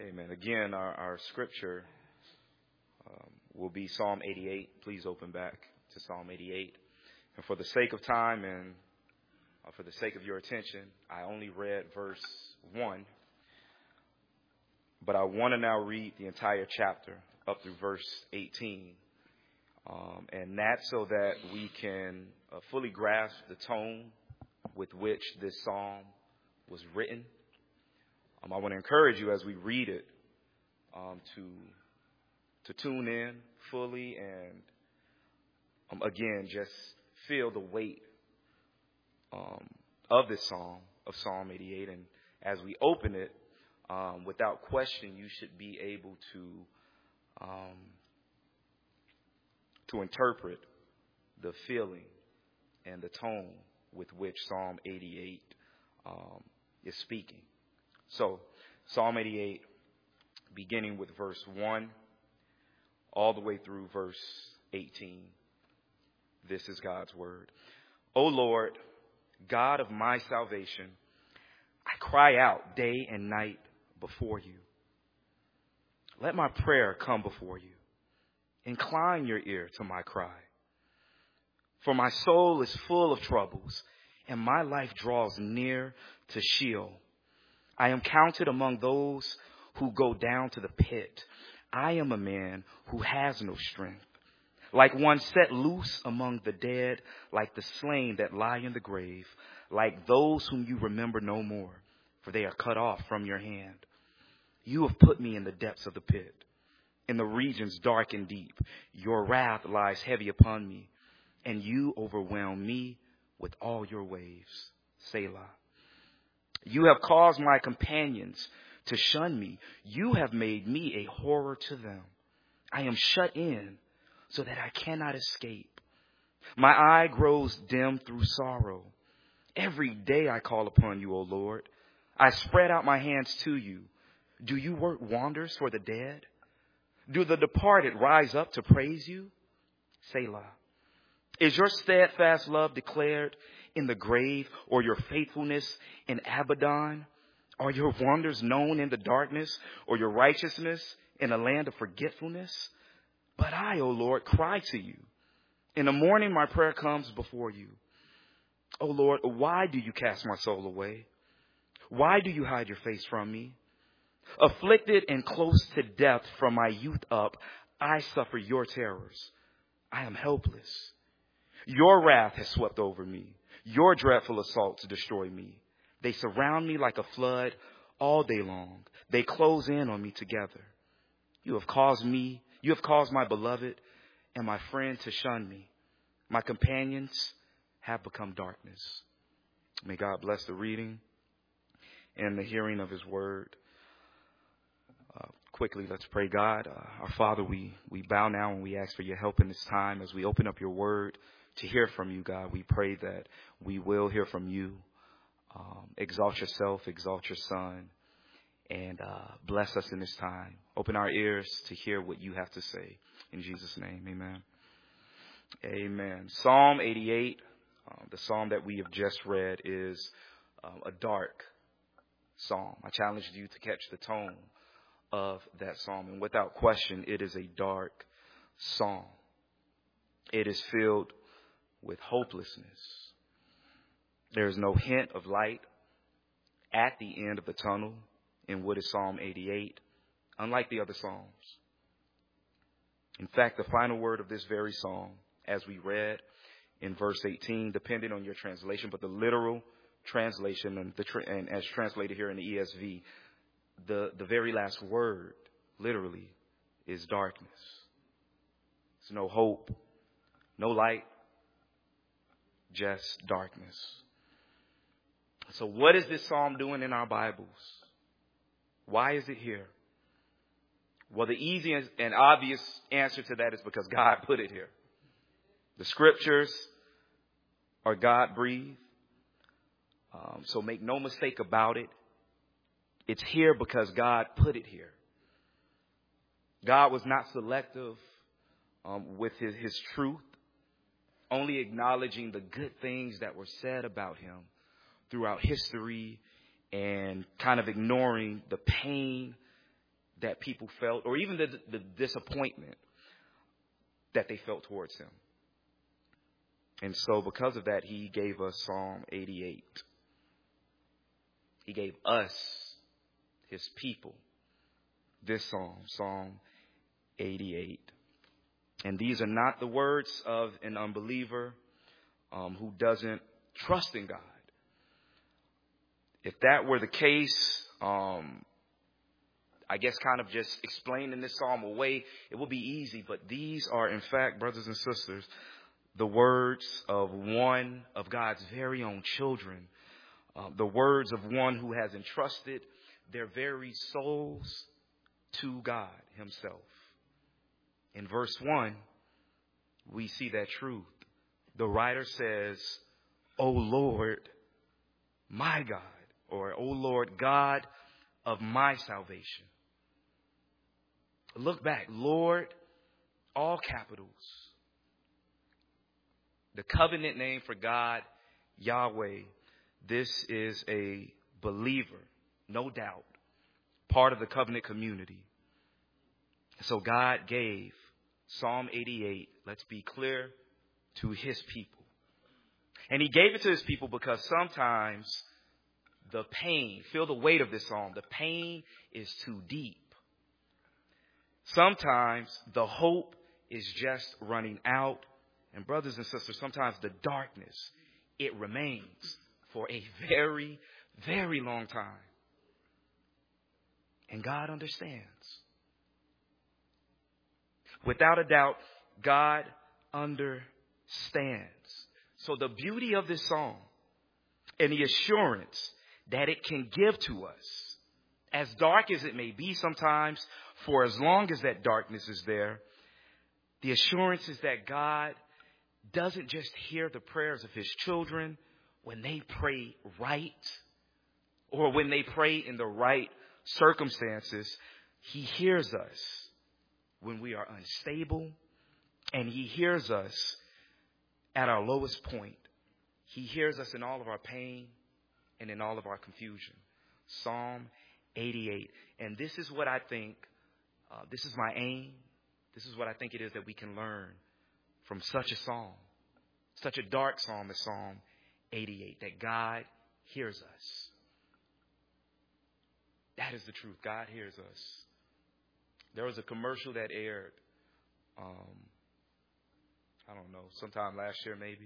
Amen. Again, our scripture will be Psalm 88. Please open back to Psalm 88. And for the sake of time and for the sake of your attention, I only read verse 1. But I want to now read the entire chapter up through verse 18. And that's so that we can fully grasp the tone with which this psalm was written. I want to encourage you as we read it to tune in fully and again just feel the weight of this psalm, of Psalm 88. And as we open it, without question, you should be able to interpret the feeling and the tone with which Psalm 88 is speaking. So, Psalm 88, beginning with verse 1, all the way through verse 18. This is God's word. O Lord, God of my salvation, I cry out day and night before you. Let my prayer come before you. Incline your ear to my cry. For my soul is full of troubles, and my life draws near to Sheol. I am counted among those who go down to the pit. I am a man who has no strength, like one set loose among the dead, like the slain that lie in the grave, like those whom you remember no more, for they are cut off from your hand. You have put me in the depths of the pit, in the regions dark and deep. Your wrath lies heavy upon me, and you overwhelm me with all your waves. Selah. You have caused my companions to shun me. You have made me a horror to them. I am shut in so that I cannot escape. My eye grows dim through sorrow. Every day I call upon you, O Lord. I spread out my hands to you. Do you work wonders for the dead? Do the departed rise up to praise you? Selah. Is your steadfast love declared in the grave, or your faithfulness in Abaddon? Are your wonders known in the darkness, or your righteousness in a land of forgetfulness? But I, O Lord, cry to you. In the morning my prayer comes before you. O Lord, why do you cast my soul away? Why do you hide your face from me? Afflicted and close to death from my youth up, I suffer your terrors. I am helpless. Your wrath has swept over me. Your dreadful assaults destroy me. They surround me like a flood all day long. They close in on me together. You have caused my beloved and my friend to shun me. My companions have become darkness. May God bless the reading and the hearing of his word. Quickly, let's pray. God, our Father, we bow now and we ask for your help in this time as we open up your word to hear from you, God. We pray that we will hear from you. Exalt yourself, exalt your Son, and bless us in this time. Open our ears to hear what you have to say. In Jesus' name, amen. Amen. Psalm 88, the psalm that we have just read, is a dark psalm. I challenge you to catch the tone of that psalm. And without question, it is a dark psalm. It is filled with hopelessness. There is no hint of light at the end of the tunnel in what is Psalm 88, unlike the other psalms. In fact, the final word of this very psalm, as we read in verse 18, depending on your translation, but the literal translation and as translated here in the ESV, the very last word, literally, is darkness. There's no hope, no light, just darkness. So what is this psalm doing in our Bibles? Why is it here? Well, the easy and obvious answer to that is because God put it here. The scriptures are God-breathed. So make no mistake about it. It's here because God put it here. God was not selective with his truth, only acknowledging the good things that were said about him throughout history and kind of ignoring the pain that people felt, or even the disappointment that they felt towards him. And so because of that, he gave us Psalm 88. He gave us, his people, this psalm, Psalm 88. And these are not the words of an unbeliever who doesn't trust in God. If that were the case, I guess kind of just explaining this psalm away, it would be easy. But these are, in fact, brothers and sisters, the words of one of God's very own children. The words of one who has entrusted their very souls to God himself. In verse 1, we see that truth. The writer says, O Lord, my God, or O Lord, God of my salvation. Look back, Lord, all capitals. The covenant name for God, Yahweh. This is a believer, no doubt, part of the covenant community. So God gave Psalm 88, let's be clear, to his people. And he gave it to his people because sometimes the pain, feel the weight of this psalm, the pain is too deep. Sometimes the hope is just running out. And brothers and sisters, sometimes the darkness, it remains for a very, very long time. And God understands. Without a doubt, God understands. So the beauty of this song and the assurance that it can give to us, as dark as it may be sometimes, for as long as that darkness is there, the assurance is that God doesn't just hear the prayers of his children when they pray right or when they pray in the right circumstances. He hears us when we are unstable, and he hears us at our lowest point. He hears us in all of our pain and in all of our confusion. Psalm 88. And this is what I think, this is my aim. This is what I think it is that we can learn from such a psalm, such a dark psalm as Psalm 88, that God hears us. That is the truth. God hears us. There was a commercial that aired, I don't know, sometime last year maybe.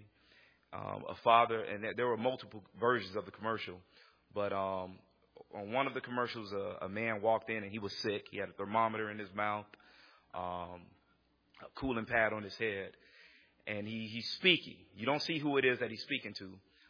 A father, and there were multiple versions of the commercial, but on one of the commercials, a man walked in and he was sick. He had a thermometer in his mouth, a cooling pad on his head, and he's speaking. You don't see who it is that he's speaking to.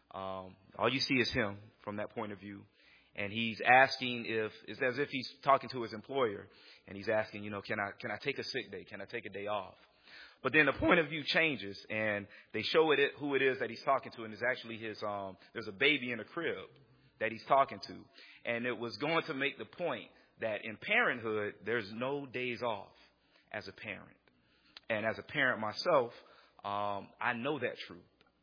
All you see is him from that point of view. And he's asking it's as if he's talking to his employer, and he's asking, can I take a sick day? Can I take a day off? But then the point of view changes, and they show who it is that he's talking to, and it's actually there's a baby in a crib that he's talking to. And it was going to make the point that in parenthood, there's no days off as a parent. And as a parent myself, I know that truth.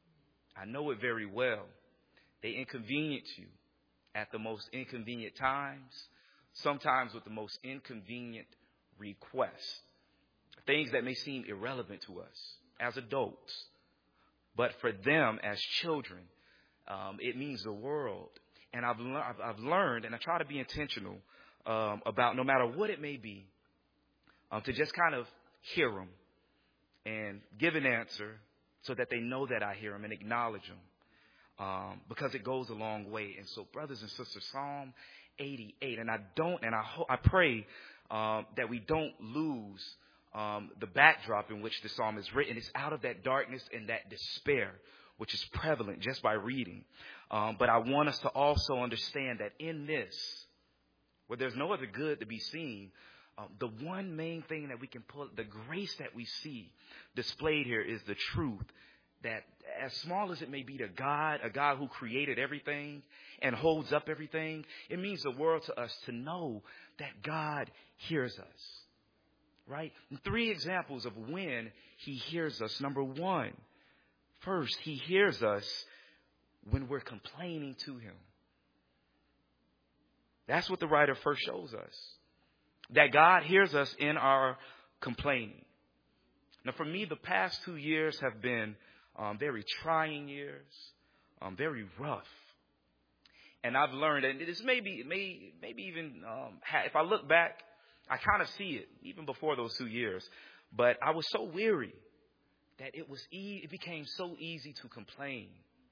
I know it very well. They inconvenience you at the most inconvenient times, sometimes with the most inconvenient requests. Things that may seem irrelevant to us as adults, but for them as children, it means the world. And I've learned, and I try to be intentional about, no matter what it may be, to just kind of hear them and give an answer so that they know that I hear them and acknowledge them, because it goes a long way. And so, brothers and sisters, Psalm 88, and I pray that we don't lose the backdrop in which the psalm is written. It's out of that darkness and that despair, which is prevalent just by reading. But I want us to also understand that in this, where there's no other good to be seen, the one main thing that we can pull, the grace that we see displayed here, is the truth that, as small as it may be to God, a God who created everything and holds up everything, it means the world to us to know that God hears us. Right? And 3 examples of when he hears us. Number 1, first, he hears us when we're complaining to him. That's what the writer first shows us. that God hears us in our complaining. Now, for me, the past 2 years have been very trying years, very rough. And I've learned, and this maybe even, if I look back, I kind of see it, even before those 2 years. But I was so weary that it became so easy to complain.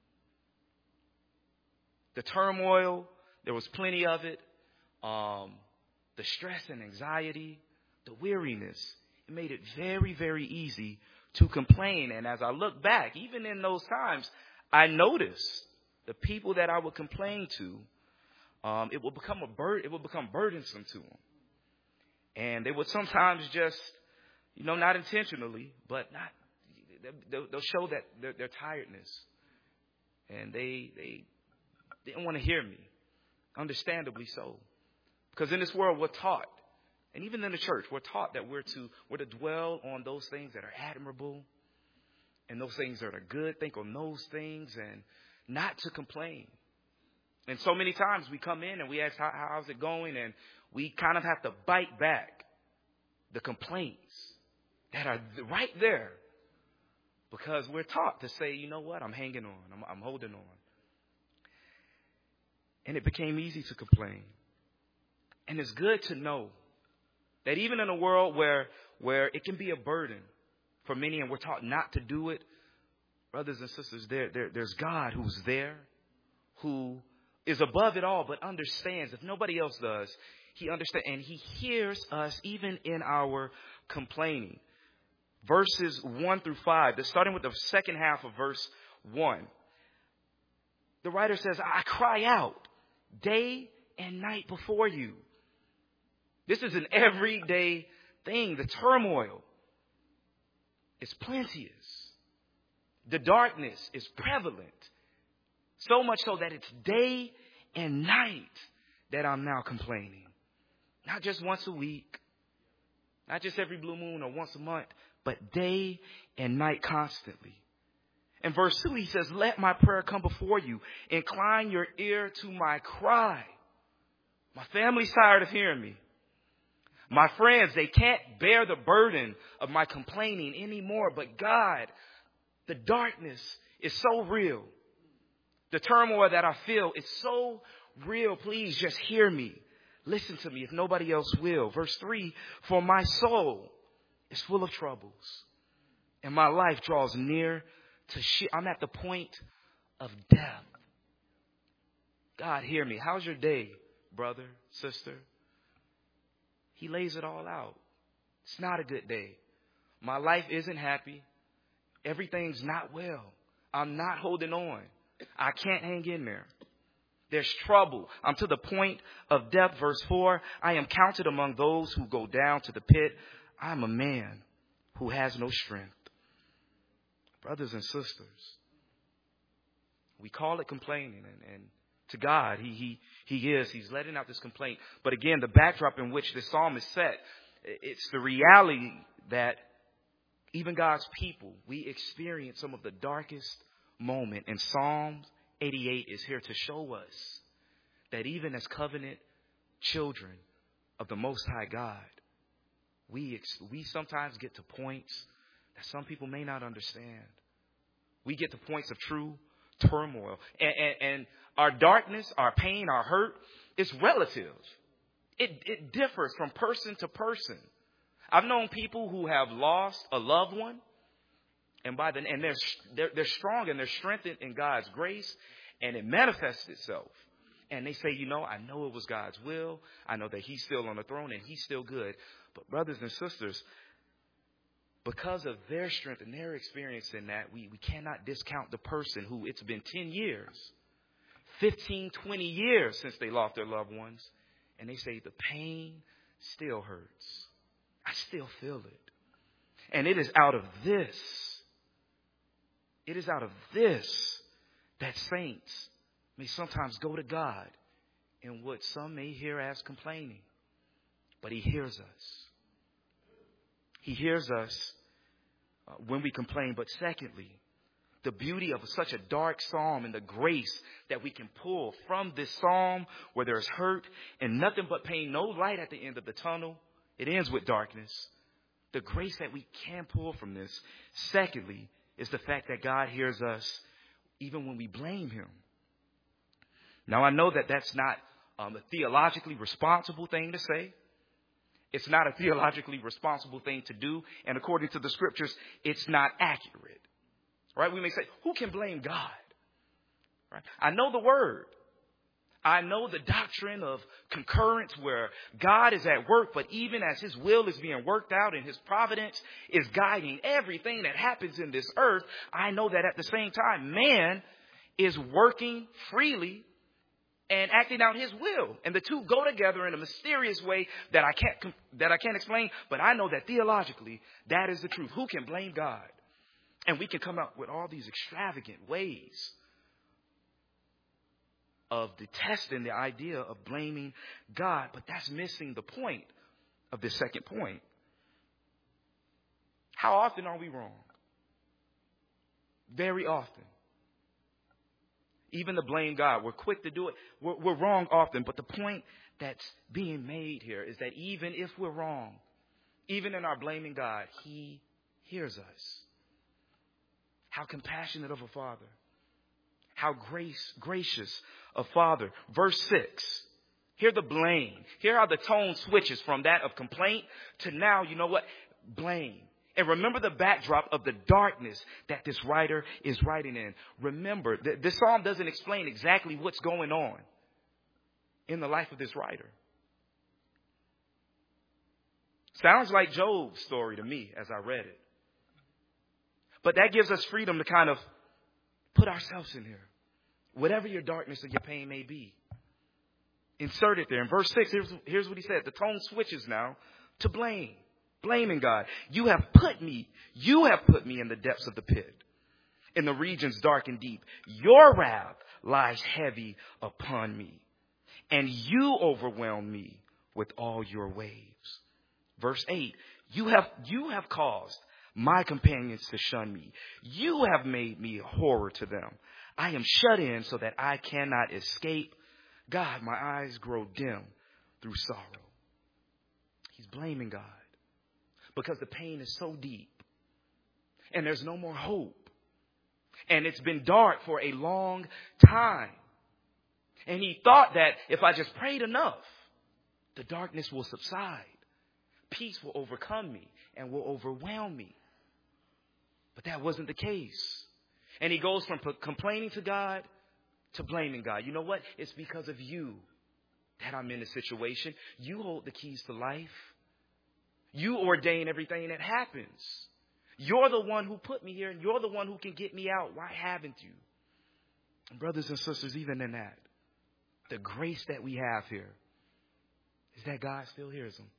The turmoil, there was plenty of it. The stress and anxiety, the weariness, it made it very, very easy to complain. And as I look back, even in those times, I noticed the people that I would complain to, it would become burdensome to them. And they would sometimes just, not intentionally, but they'll show that their tiredness. And they didn't want to hear me, understandably so. Because in this world, we're taught, and even in the church, we're taught that we're to dwell on those things that are admirable and those things that are good. Think on those things and not to complain. And so many times we come in and we ask, how's it going? And we kind of have to bite back the complaints that are right there because we're taught to say, you know what, I'm hanging on, I'm holding on. And it became easy to complain. And it's good to know that even in a world where it can be a burden for many and we're taught not to do it, brothers and sisters, there's God who's there, who is above it all, but understands. If nobody else does, he understands. And he hears us even in our complaining. Verses 1 through 5, starting with the second half of verse 1. The writer says, I cry out day and night before you. This is an everyday thing. The turmoil is plenteous. The darkness is prevalent. So much so that it's day and night that I'm now complaining. Not just once a week, not just every blue moon or once a month, but day and night constantly. In verse 2, he says, let my prayer come before you. Incline your ear to my cry. My family's tired of hearing me. My friends, they can't bear the burden of my complaining anymore. But God, the darkness is so real. The turmoil that I feel is so real. Please just hear me. Listen to me if nobody else will. Verse 3, for my soul is full of troubles, and my life draws near to I'm at the point of death. God, hear me. How's your day, brother, sister? He lays it all out. It's not a good day. My life isn't happy. Everything's not well. I'm not holding on. I can't hang in there. There's trouble. I'm to the point of death. Verse 4, I am counted among those who go down to the pit. I'm a man who has no strength. Brothers and sisters, we call it complaining, and to God, He's letting out this complaint. But again, the backdrop in which this psalm is set, it's the reality that even God's people, we experience some of the darkest moment. And Psalm 88 is here to show us that even as covenant children of the Most High God, we sometimes get to points that some people may not understand. We get to points of true turmoil. And our darkness, our pain, our hurt is relative. It differs from person to person. I've known people who have lost a loved one, and they're strong and they're strengthened in God's grace, and it manifests itself. And they say, I know it was God's will. I know that He's still on the throne and He's still good. But brothers and sisters, because of their strength and their experience in that, we cannot discount the person who it's been 10 years, 15, 20 years since they lost their loved ones. And they say the pain still hurts. I still feel it. And it is out of this that saints may sometimes go to God in what some may hear as complaining. But He hears us. He hears us when we complain. But secondly, the beauty of such a dark psalm and the grace that we can pull from this psalm where there's hurt and nothing but pain, no light at the end of the tunnel. It ends with darkness. The grace that we can pull from this, secondly, is the fact that God hears us even when we blame him. Now, I know that that's not a theologically responsible thing to say. It's not a theologically responsible thing to do. And according to the scriptures, it's not accurate. Right? We may say, who can blame God? Right? I know the word. I know the doctrine of concurrence where God is at work, but even as his will is being worked out and his providence is guiding everything that happens in this earth, I know that at the same time, man is working freely and acting out his will. And the two go together in a mysterious way that I can't explain, but I know that theologically, that is the truth. Who can blame God? And we can come up with all these extravagant ways of detesting the idea of blaming God, but that's missing the point of this second point. How often are we wrong? Very often. Even to blame God, we're quick to do it. We're wrong often, but the point that's being made here is that even if we're wrong, even in our blaming God, he hears us. How compassionate of a Father. How gracious a Father. Verse 6. Hear the blame. Hear how the tone switches from that of complaint to now, you know what? Blame. And remember the backdrop of the darkness that this writer is writing in. Remember, this psalm doesn't explain exactly what's going on in the life of this writer. Sounds like Job's story to me as I read it. But that gives us freedom to kind of put ourselves in here. Whatever your darkness or your pain may be. Insert it there. In verse 6, here's what he said. The tone switches now to blame. Blaming God. You have put me in the depths of the pit, in the regions dark and deep. Your wrath lies heavy upon me, and you overwhelm me with all your waves. Verse 8, you have caused my companions to shun me. You have made me a horror to them. I am shut in so that I cannot escape. God, my eyes grow dim through sorrow. He's blaming God because the pain is so deep and there's no more hope. And it's been dark for a long time. And he thought that if I just prayed enough, the darkness will subside. Peace will overcome me and will overwhelm me. But that wasn't the case. And he goes from complaining to God to blaming God. You know what? It's because of you that I'm in this situation. You hold the keys to life. You ordain everything that happens. You're the one who put me here, and you're the one who can get me out. Why haven't you? And brothers and sisters, even in that, the grace that we have here is that God still hears them.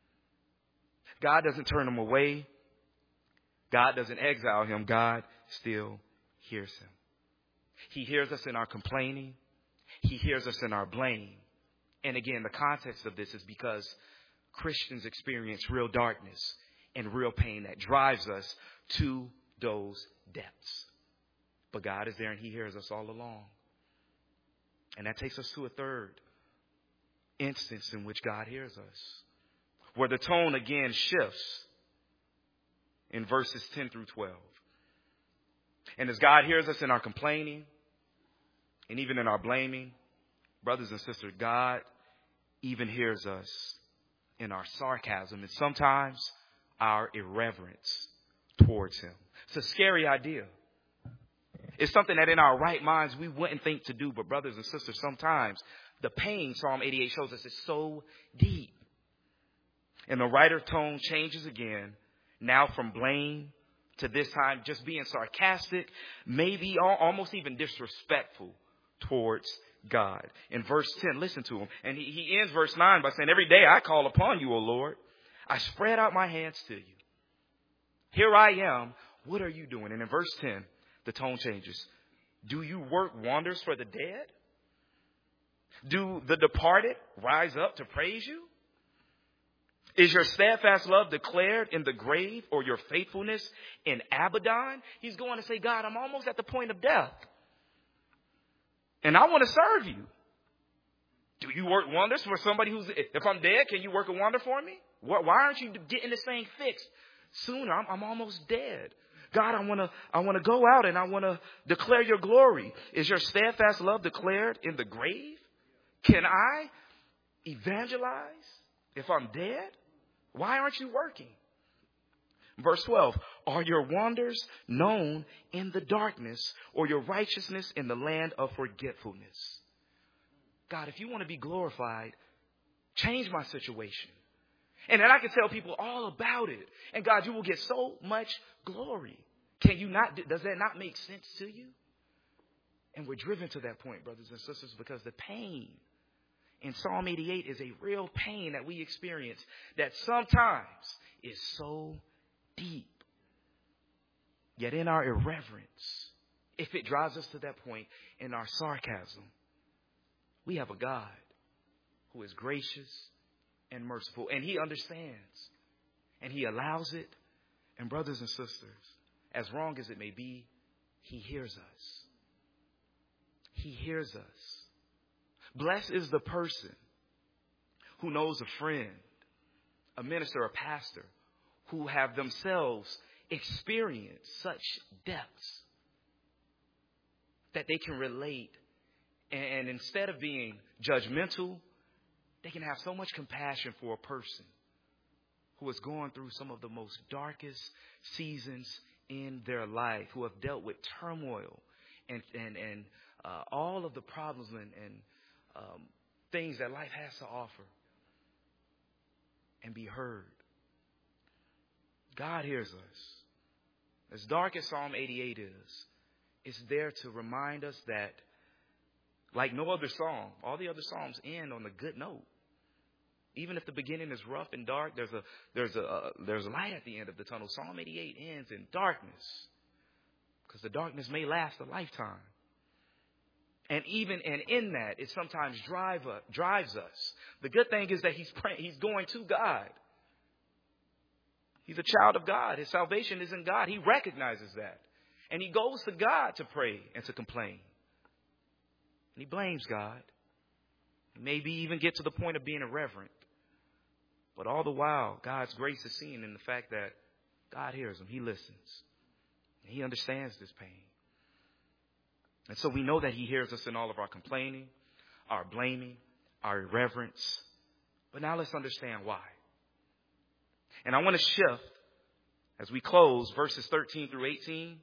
God doesn't turn him away. God doesn't exile him. God still hears him. He hears us in our complaining. He hears us in our blame. And again, the context of this is because Christians experience real darkness and real pain that drives us to those depths. But God is there and he hears us all along. And that takes us to a third instance in which God hears us, where the tone again shifts in verses 10 through 12. And as God hears us in our complaining and even in our blaming, brothers and sisters, God even hears us in our sarcasm and sometimes our irreverence towards him. It's a scary idea. It's something that in our right minds we wouldn't think to do. But brothers and sisters, sometimes the pain, Psalm 88 shows us, is so deep. And the writer's tone changes again, now from blame to this time just being sarcastic, maybe almost even disrespectful towards God. In verse 10, listen to him. And he ends verse 9 by saying, every day I call upon you, O Lord. I spread out my hands to you. Here I am. What are you doing? And in verse 10, the tone changes. Do you work wonders for the dead? Do the departed rise up to praise you? Is your steadfast love declared in the grave, or your faithfulness in Abaddon? He's going to say, God, I'm almost at the point of death. And I want to serve you. Do you work wonders for somebody who's, if I'm dead, can you work a wonder for me? Why aren't you getting this thing fixed sooner? I'm almost dead. God, I want to go out and I want to declare your glory. Is your steadfast love declared in the grave? Can I evangelize if I'm dead? Why aren't you working? Verse 12, are your wonders known in the darkness, or your righteousness in the land of forgetfulness? God, if you want to be glorified, change my situation. And then I can tell people all about it. And God, you will get so much glory. Can you not? Does that not make sense to you? And we're driven to that point, brothers and sisters, because the pain in Psalm 88 is a real pain that we experience that sometimes is so deep. Yet in our irreverence, if it drives us to that point, in our sarcasm, we have a God who is gracious and merciful, and he understands, and he allows it. And brothers and sisters, as wrong as it may be, he hears us. He hears us. Blessed is the person who knows a friend, a minister, a pastor, who have themselves experienced such depths that they can relate. And instead of being judgmental, they can have so much compassion for a person who is going through some of the most darkest seasons in their life, who have dealt with turmoil and all of the problems and things that life has to offer, and be heard. God hears us. As dark as Psalm 88 is, it's there to remind us that, like no other psalm, all the other psalms end on a good note. Even if the beginning is rough and dark, there's a light at the end of the tunnel. Psalm 88 ends in darkness, because the darkness may last a lifetime. And in that, it sometimes drives us. The good thing is that he's going to God. He's a child of God. His salvation is in God. He recognizes that. And he goes to God to pray and to complain. And he blames God. He maybe even get to the point of being irreverent. But all the while, God's grace is seen in the fact that God hears him. He listens. And he understands this pain. And so we know that he hears us in all of our complaining, our blaming, our irreverence. But now let's understand why. And I want to shift, as we close, verses 13 through 18.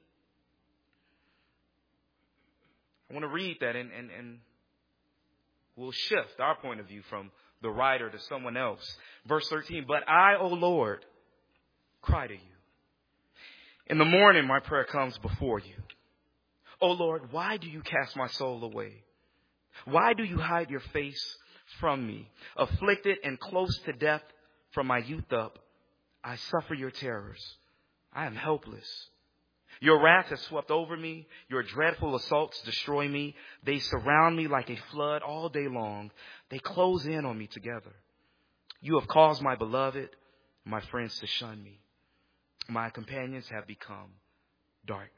I want to read that and we'll shift our point of view from the writer to someone else. Verse 13, but I, O Lord, cry to you. In the morning my prayer comes before you. O Lord, why do you cast my soul away? Why do you hide your face from me? Afflicted and close to death from my youth up, I suffer your terrors. I am helpless. Your wrath has swept over me. Your dreadful assaults destroy me. They surround me like a flood all day long. They close in on me together. You have caused my beloved, my friends, to shun me. My companions have become darkness.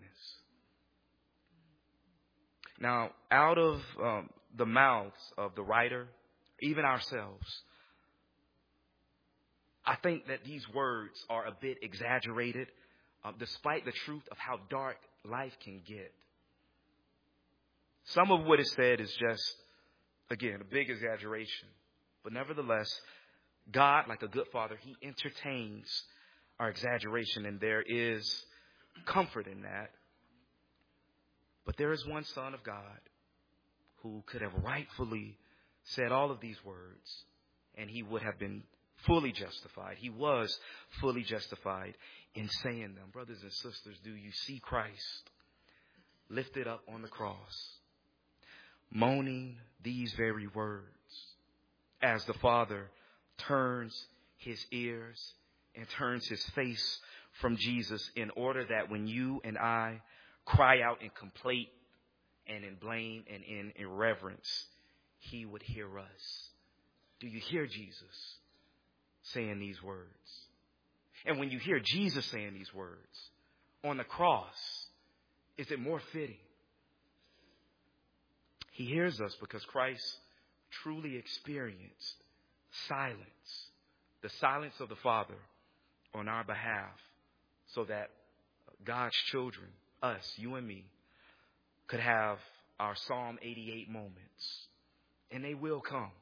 Now, out of the mouths of the writer, even ourselves, I think that these words are a bit exaggerated, despite the truth of how dark life can get. Some of what is said is just, again, a big exaggeration. But nevertheless, God, like a good father, he entertains our exaggeration, and there is comfort in that. But there is one Son of God who could have rightfully said all of these words, and he would have been fully justified. He was fully justified in saying them. Brothers and sisters, do you see Christ lifted up on the cross, moaning these very words as the Father turns his ears and turns his face from Jesus, in order that when you and I cry out in complaint and in blame and in irreverence, he would hear us? Do you hear Jesus saying these words? And when you hear Jesus saying these words on the cross, is it more fitting? He hears us because Christ truly experienced silence, the silence of the Father on our behalf, so that God's children, us, you and me, could have our Psalm 88 moments. And they will come.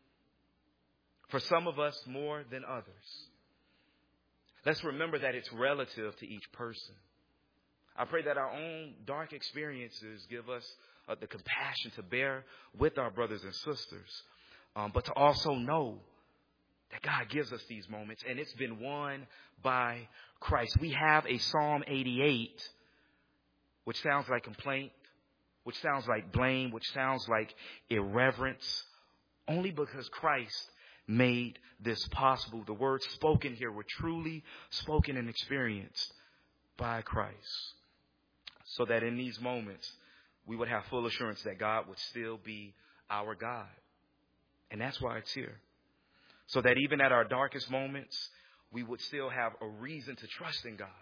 For some of us more than others. Let's remember that it's relative to each person. I pray that our own dark experiences give us the compassion to bear with our brothers and sisters, but to also know that God gives us these moments, and it's been won by Christ. We have a Psalm 88, which sounds like complaint, which sounds like blame, which sounds like irreverence, only because Christ made this possible. The words spoken here were truly spoken and experienced by Christ, so that in these moments we would have full assurance that God would still be our God. And that's why it's here. So that even at our darkest moments, we would still have a reason to trust in God,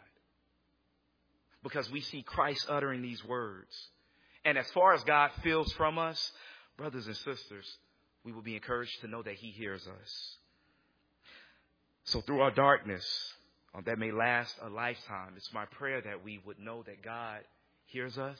because we see Christ uttering these words. And as far as God feels from us, brothers and sisters, we will be encouraged to know that He hears us. So through our darkness that may last a lifetime, it's my prayer that we would know that God hears us.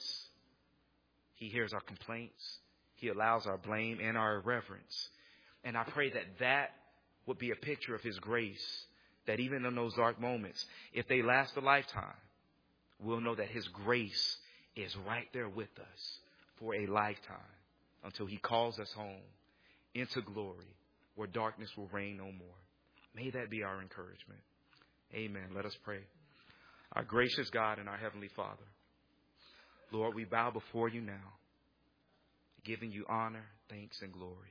He hears our complaints. He allows our blame and our irreverence. And I pray that that would be a picture of His grace, that even in those dark moments, if they last a lifetime, we'll know that His grace is right there with us for a lifetime until He calls us home into glory where darkness will reign no more. May that be our encouragement. Amen. Let us pray. Our gracious God and our Heavenly Father, Lord, we bow before You now, giving You honor, thanks, and glory.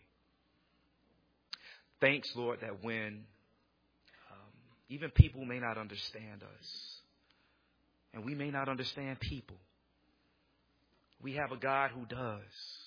Thanks, Lord, that when even people may not understand us, and we may not understand people, we have a God who does.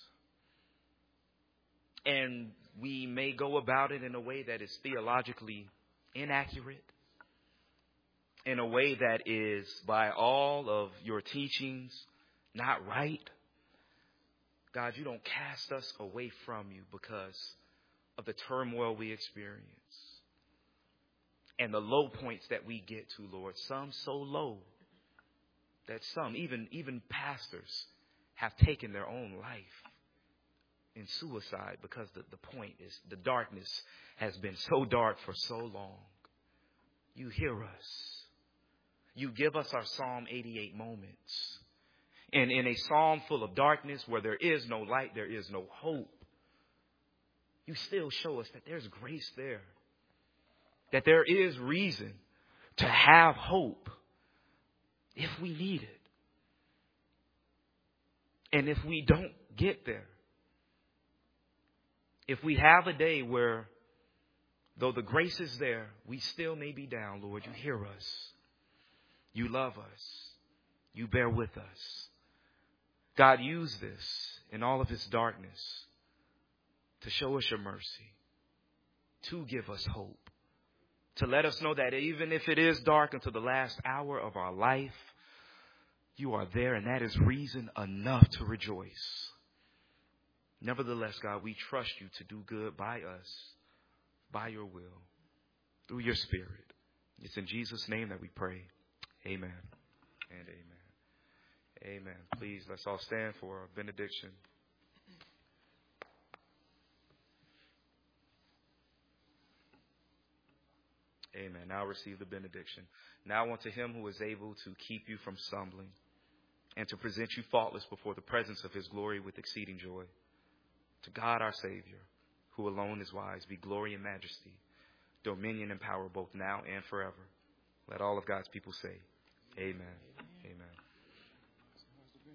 And we may go about it in a way that is theologically inaccurate, in a way that is, by all of Your teachings, not right. God, You don't cast us away from You because of the turmoil we experience and the low points that we get to, Lord. Some so low that some, even pastors, have taken their own life in suicide because the point is the darkness has been so dark for so long. You hear us. You give us our Psalm 88 moments. And in a psalm full of darkness where there is no light, there is no hope, You still show us that there's grace there, that there is reason to have hope if we need it. And if we don't get there, if we have a day where, though the grace is there, we still may be down, Lord, You hear us. You love us. You bear with us. God, use this in all of its darkness to show us Your mercy, to give us hope, to let us know that even if it is dark until the last hour of our life, You are there, and that is reason enough to rejoice. Nevertheless, God, we trust You to do good by us, by Your will, through Your Spirit. It's in Jesus' name that we pray. Amen and amen. Amen. Please, let's all stand for a benediction. Amen. Now receive the benediction. Now unto Him who is able to keep you from stumbling and to present you faultless before the presence of His glory with exceeding joy. To God our Savior, who alone is wise, be glory and majesty, dominion and power both now and forever. Let all of God's people say, Amen. Amen.